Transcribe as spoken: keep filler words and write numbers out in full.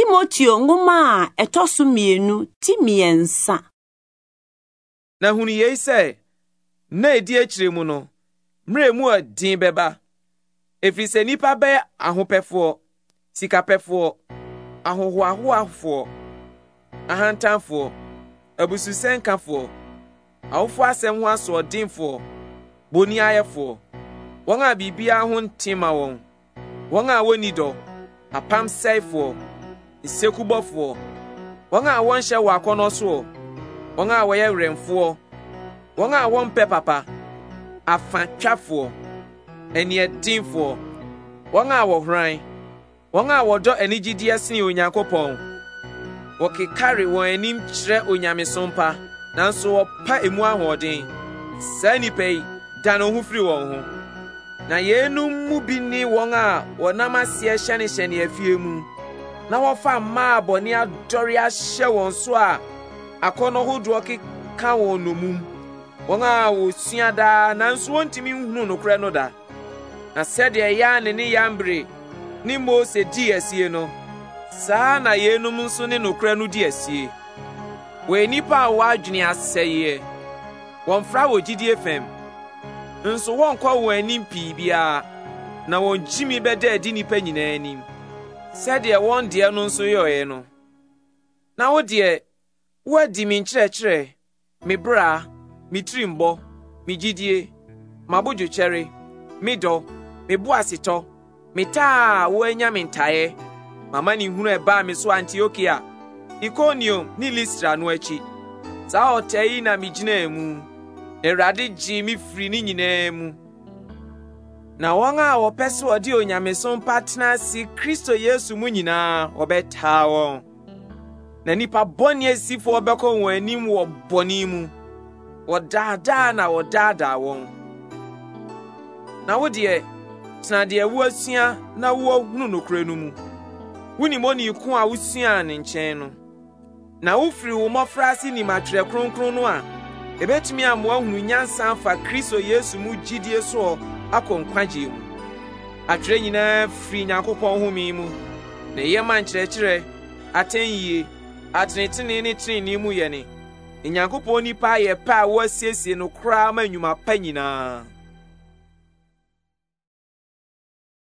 Timoteo ngoma etosu mienu ti miensa. Na hunu ye se na edi akire mu no mre mu adin beba. Efiri se nipa be ahopefo, sikapefo, ahohoahoafo, ahantanfo, abususenkafo, awofo asem ho aso odinfo, boni ayefo, won a bibia ho ntima won, won a woni do, apam seifo, isekubofo, won a won hye wakono so, won a woye remfo, won a won pe papa, afantwafo, eni edinfo, won a wo hran, won a wodo enigidie sen Onyankopon, wo kekare won anim kire onyamesompa, nanso wo pa emu ahoden, sa nipai da no ho firi won ho. Na yenum mu bi ni won a wonam asie hyene hyene afie mu, na wo fa ma abone adori ahye won so a akono hodo keka won no mum, won a wo sua da nanso wontimi nhunu no kure no da. Na sede ya ne ne yambre ni Mose di asie no, saa na yenum nso ne no kure no di asie. We nipa wa adwene aseye, won fra wo gidie fam, nso won kwa won anim pii bia, na won jimi beda adi nipa nyina anim. Sede won de no nso yoye no. Na wo de wadi mi nkyerɛkyerɛ, me bra, me trimbo, me gidie, mabojo chere, me do, me boaseto, me taa wo anya me ntae, mama ni hunu eba me so Antiokia, Iconium ni Lystra no achi. Saa otai na me gina mu, Erade ji mi firi ni nyina mu. Na won a wo pese odi onyamesom patna si Kristo Yesu mu nyina obeta won. Na nipa boni asifo obekọ won anim wo boni mu. Wo daada na wo daada won. Na wo de tena de wo asua na wo hunu nokre no mu. Wuni moni ku a wusua ne nkyɛn no. Na wo firi wo mofrase ni matwerɛ kronkron no a ebetumi amwa hunu nyansa afa Kristo Yesu mu gidie so akonkwaje mu. Atwerɛ nyina firi Nyankopɔn home mu. Na yema nkyerɛkyerɛ, atenye, atenetene ne trenni mu ye ne. Nyankopɔn nipa ye pa wo asiesie no kra ma nnwuma pa nyina.